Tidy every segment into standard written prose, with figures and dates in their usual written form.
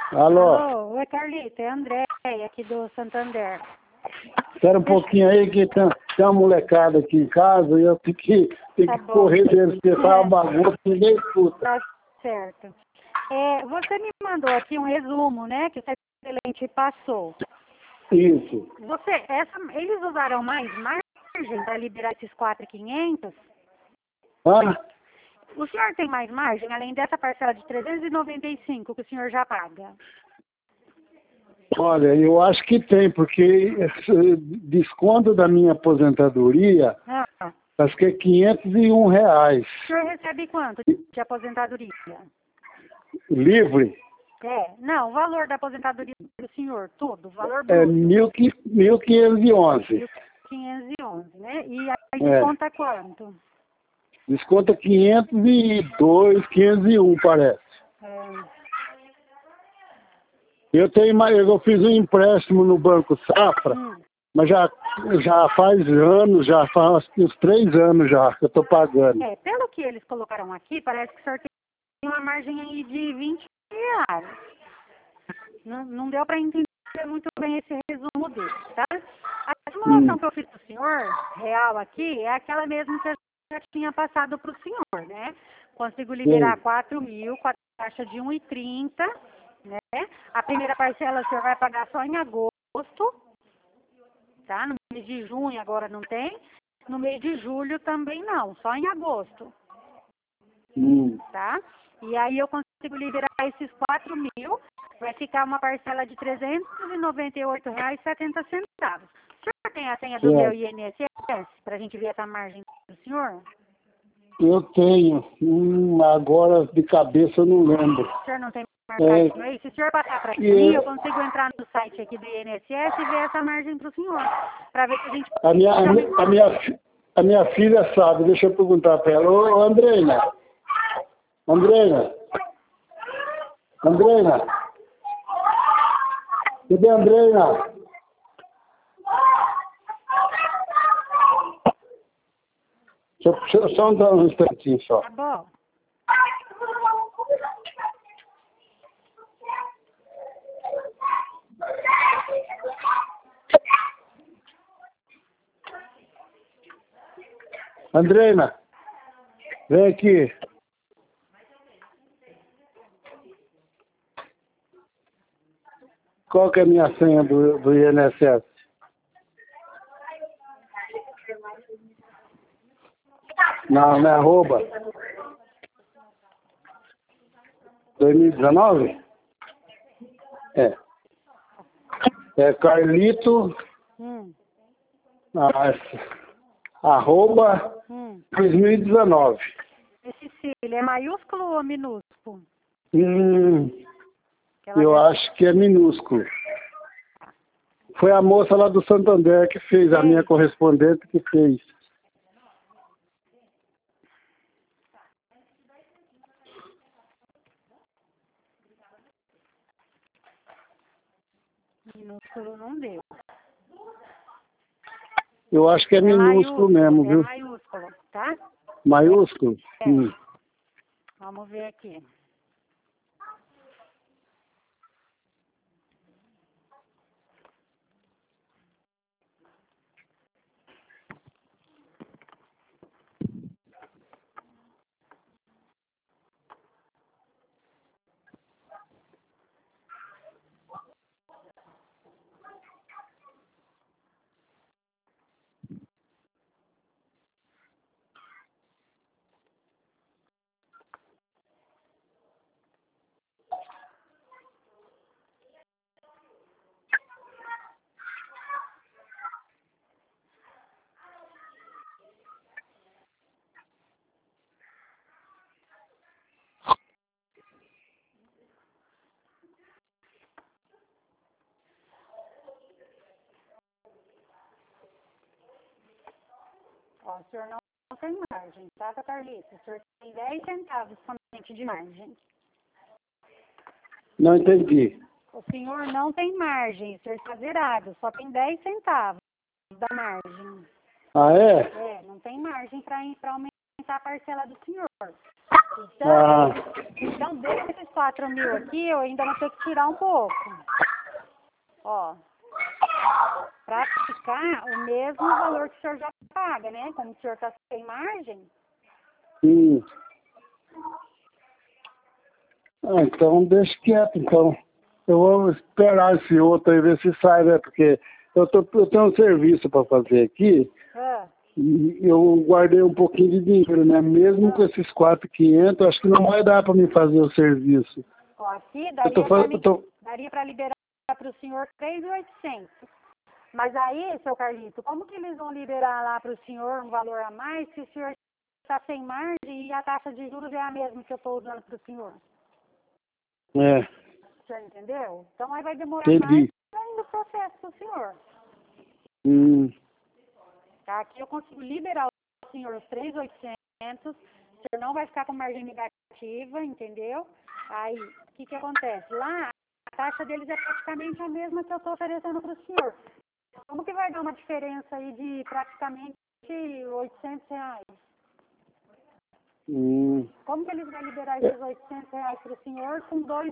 Alô? Alô, oi Carlito, é a Andréia aqui do Santander. Espera um pouquinho aí que tem uma molecada aqui em casa e eu tenho que correr deles, porque tá uma bagunça, ninguém escuta. Tá certo. Você me mandou aqui um resumo, né, que o excelente passou. Isso. Eles usaram mais margem para liberar esses 4.500? Ah, O senhor tem mais margem, além dessa parcela de 395 que o senhor já paga? olha, eu acho que tem, porque esse desconto da minha aposentadoria, Ah, acho que é R$ 501. o senhor recebe quanto de aposentadoria? Livre? Não, o valor da aposentadoria do senhor, tudo, o valor É bruto. 1.511. 1.511, né? E aí desconta quanto? Desconta 502, 501, parece. Eu fiz um empréstimo no Banco Safra, mas já faz anos, já faz uns 3 anos já que eu estou pagando. Pelo que eles colocaram aqui, parece que o senhor tem uma margem aí de R$ 20. Não deu para entender muito bem esse resumo dele, tá? A simulação que eu fiz para o senhor, real aqui, é aquela mesmo que eu já tinha passado para o senhor, né? Consigo liberar 4.000 com a taxa de 1,30, né? A primeira parcela o senhor vai pagar só em agosto, tá? No mês de junho agora não tem. No mês de julho também não, só em agosto. Tá? E aí eu consigo liberar esses 4.000, vai ficar uma parcela de R$ 398,70. O senhor tem a senha do meu INSS para a gente ver essa margem do senhor? Eu tenho, agora de cabeça eu não lembro. O senhor não tem marcado aí? Se o senhor passar para mim, eu consigo entrar no site aqui do INSS e ver essa margem para o senhor, para ver se a gente... A minha filha sabe, deixa eu perguntar para ela. Ô, Andreina, cadê a Andreina? Só um instantinho só. Tá bom. Andreina, vem aqui. Qual que é a minha senha do INSS? Não é arroba. 2019? É Carlito. Arroba 2019. Esse Cílio é maiúsculo ou minúsculo? Eu acho que é minúsculo. Foi a moça lá do Santander que fez, a minha correspondente que fez. Minúsculo não deu. Eu acho que é minúsculo mesmo, viu? É maiúsculo, tá? Maiúsculo? Vamos ver aqui. Ó, o senhor não tem margem, tá, Carlito? O senhor tem 10 centavos somente de margem. Não entendi. O senhor não tem margem, o senhor está zerado, só tem 10 centavos da margem. Ah, é? Não tem margem para aumentar a parcela do senhor. Então desses 4 mil aqui, eu ainda vou ter que tirar um pouco. Ó, para ficar o mesmo valor que o senhor já paga, né? Como o senhor está sem margem. Então deixa quieto, então. Eu vou esperar esse outro aí, ver se sai, né? Porque eu tenho um serviço para fazer aqui. E eu guardei um pouquinho de dinheiro, né? Mesmo com esses 4.500, acho que não vai dar para me fazer o serviço. Ó, aqui daria para liberar para o senhor 3.800. Mas aí, seu Carlito, como que eles vão liberar lá para o senhor um valor a mais se o senhor está sem margem e a taxa de juros é a mesma que eu estou usando para o senhor? O senhor entendeu? Então aí vai demorar mais ainda o processo para o senhor. Tá? Aqui eu consigo liberar o senhor os 3.800, o senhor não vai ficar com margem negativa, entendeu? Aí, o que acontece? Lá, a taxa deles é praticamente a mesma que eu estou oferecendo para o senhor. Como que vai dar uma diferença aí de praticamente R$800? Como que eles vão liberar esses R$800 para o senhor com 2%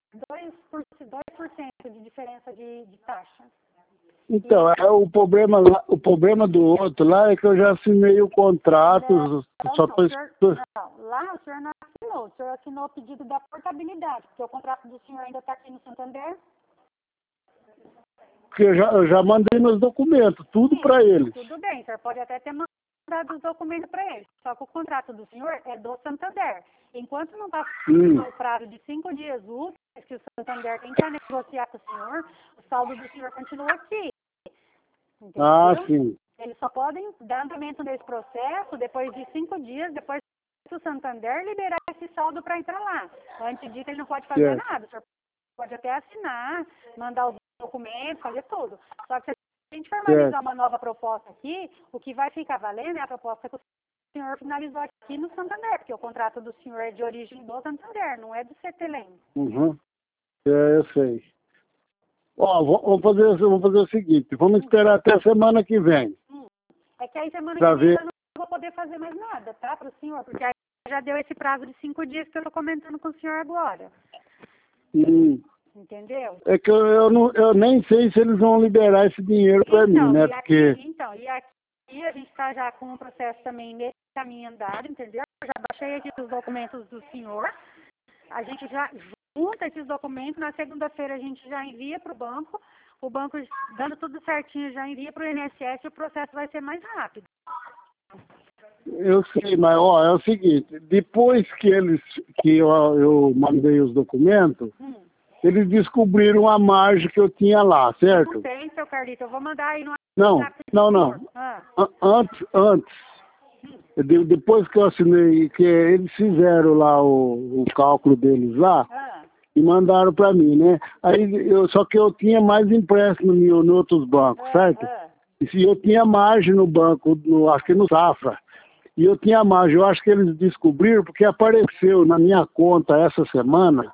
de diferença de taxa? Então, o problema do outro lá é que eu já assinei o contrato. Lá o senhor não assinou. O senhor assinou o pedido da portabilidade, porque o contrato do senhor ainda está aqui no Santander. Porque eu já mandei meus documentos, tudo para eles. Tudo bem, o senhor pode até ter mandado os documentos para eles. Só que o contrato do senhor é do Santander. Enquanto não passar o prazo de 5 dias úteis que o Santander tem que negociar com o senhor, o saldo do senhor continua aqui. Entendeu? Sim. Eles só podem dar andamento nesse processo depois de 5 dias, depois que o Santander liberar esse saldo para entrar lá. Antes disso, ele não pode fazer nada. O senhor pode até assinar, mandar os documentos, fazer tudo. Só que se a gente formalizar uma nova proposta aqui, o que vai ficar valendo é a proposta que o senhor finalizou aqui no Santander, porque o contrato do senhor é de origem do Santander, não é do CTLM. Eu sei. Vamos fazer o seguinte, vamos esperar até a semana que vem. É que aí semana que vem eu não vou poder fazer mais nada, tá, para o senhor, porque aí já deu esse prazo de 5 dias que eu estou comentando com o senhor agora. Entendeu? É que eu nem sei se eles vão liberar esse dinheiro para mim, né? E aqui a gente está já com o processo também nesse caminho andado, entendeu? Eu já baixei aqui os documentos do senhor. A gente já junta esses documentos, na segunda-feira a gente já envia para o banco, dando tudo certinho, já envia para o INSS e o processo vai ser mais rápido. Eu sei, mas é o seguinte, depois que eu mandei os documentos, eles descobriram a margem que eu tinha lá, certo? Não tem, seu Carlito, eu vou mandar aí no... Não. Antes. Depois que eu assinei, que eles fizeram lá o cálculo deles lá, e mandaram para mim, né? Aí só que eu tinha mais empréstimo em outros bancos, certo? E eu tinha margem no banco, acho que no Safra. E eu tinha margem. Eu acho que eles descobriram porque apareceu na minha conta essa semana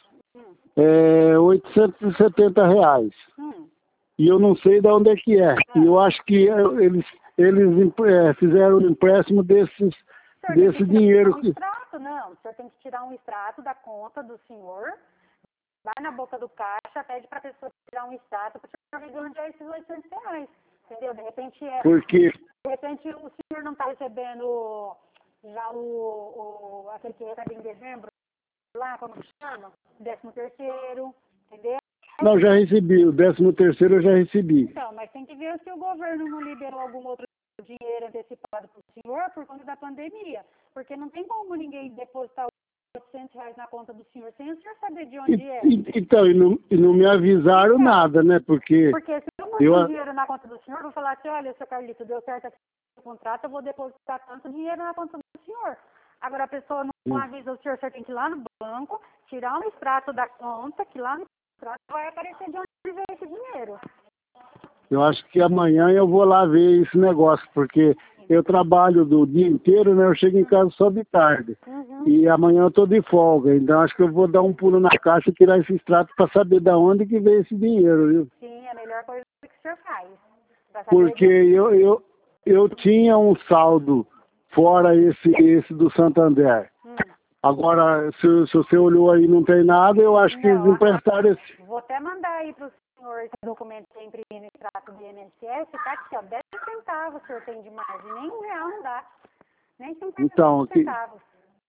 R$870. E eu não sei de onde é que é. E eu acho que eles fizeram um empréstimo desse dinheiro. O senhor tem que tirar um extrato da conta do senhor, vai na boca do caixa, pede para a pessoa tirar um extrato para o senhor ver onde é esses R$800. Entendeu? De repente o senhor não está recebendo já aquele que recebe em dezembro, lá, como chama? 13º, entendeu? Não, já recebi. O 13º eu já recebi. Então, mas tem que ver se o governo não liberou algum outro dinheiro antecipado para o senhor por conta da pandemia. Porque não tem como ninguém depositar R$800 na conta do senhor sem o senhor saber de onde é. Então, e não me avisaram nada, né? Porque se eu mando dinheiro na conta do senhor, eu vou falar assim, olha, seu Carlito, deu certo aqui o contrato, eu vou depositar tanto dinheiro na conta do senhor. Agora a pessoa não avisa o senhor tem que ir lá no banco, tirar um extrato da conta, que lá no extrato vai aparecer de onde veio esse dinheiro. Eu acho que amanhã eu vou lá ver esse negócio, porque eu trabalho do dia inteiro, né? Eu chego em casa só de tarde. E amanhã eu estou de folga, então acho que eu vou dar um pulo na caixa e tirar esse extrato para saber de onde que veio esse dinheiro, viu? Sim, é a melhor coisa que o senhor faz. Porque eu tinha um saldo fora esse do Santander. Agora, se você olhou aí e não tem nada, eu acho que eles emprestaram esse. Vou até mandar aí para o senhor esse documento que eu imprimi no extrato do INSS, tá aqui, ó, 10 centavos o senhor tem de margem, nem R$1 não dá, nem 50 Então, centavos.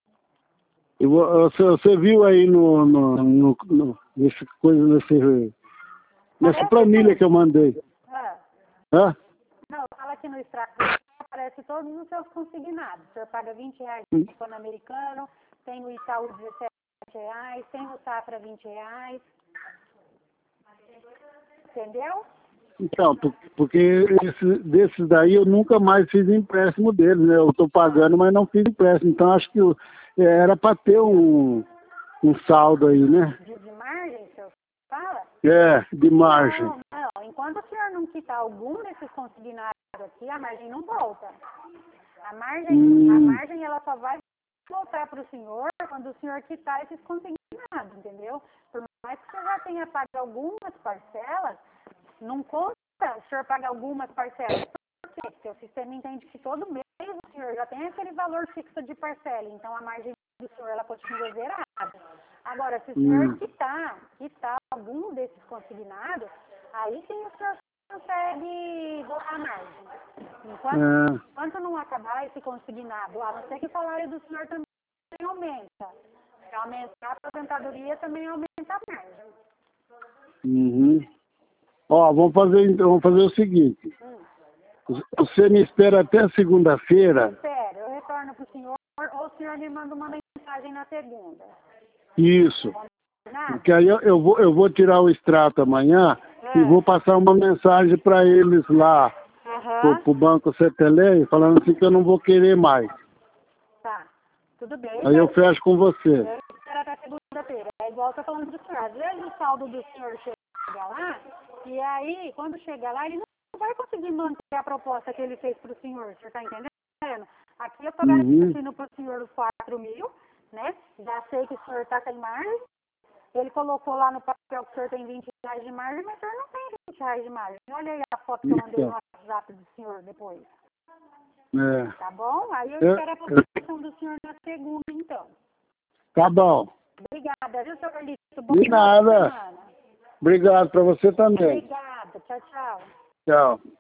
você viu aí nessa planilha que eu mandei. Hã? Não, fala aqui no extrato, aparece todos os seus consignados. O senhor paga R$20 no Pan-Americano, tem o Itaú R$17, tem o Safra R$20. Entendeu? Então, porque desses daí eu nunca mais fiz empréstimo deles, né? Eu estou pagando, mas não fiz empréstimo. Então acho que era para ter um saldo aí, né? De margem, o senhor fala? É, de margem. Não. Enquanto o senhor não quitar algum desses consignados aqui, a margem não volta. A margem ela só vai voltar para o senhor quando o senhor quitar esses consignados, entendeu? Por mais que você já tenha pago algumas parcelas, não conta o senhor paga algumas parcelas. Por quê? Porque o sistema entende que todo mês o senhor já tem aquele valor fixo de parcela, então a margem do senhor ela continua zerada. Agora, se o senhor quitar algum desses consignados, aí sim o senhor consegue voltar a margem. Enquanto não acabar esse consignado, a não ser que o salário do senhor também aumenta. Se aumentar a aposentadoria, também aumenta a margem. Ó, vamos fazer o seguinte. Você me espera até segunda-feira. Espero, eu retorno para o senhor, ou o senhor me manda uma mensagem na segunda. Isso. Porque aí eu vou tirar o extrato amanhã e vou passar uma mensagem para eles lá, pro Banco Cetelém, falando assim que eu não vou querer mais. Tá, tudo bem. Aí eu fecho com você. Eu espero até segunda-feira. É igual eu tô falando do senhor. Às vezes o saldo do senhor chega lá, e aí, quando chega lá, ele não vai conseguir manter a proposta que ele fez pro senhor. O senhor tá entendendo? Aqui eu tô garantindo pro senhor os 4 mil, né? Já sei que o senhor tá sem margem. Ele colocou lá no papel que o senhor tem R$20 de margem, mas o senhor não tem R$20 de margem. Olha aí a foto que eu mandei no WhatsApp do senhor depois. Tá bom? Aí eu espero a aprovação do senhor na segunda, então. Tá bom. Obrigada, viu, senhor Carlito? De nada. Obrigado para você também. Obrigada. Tchau, tchau. Tchau.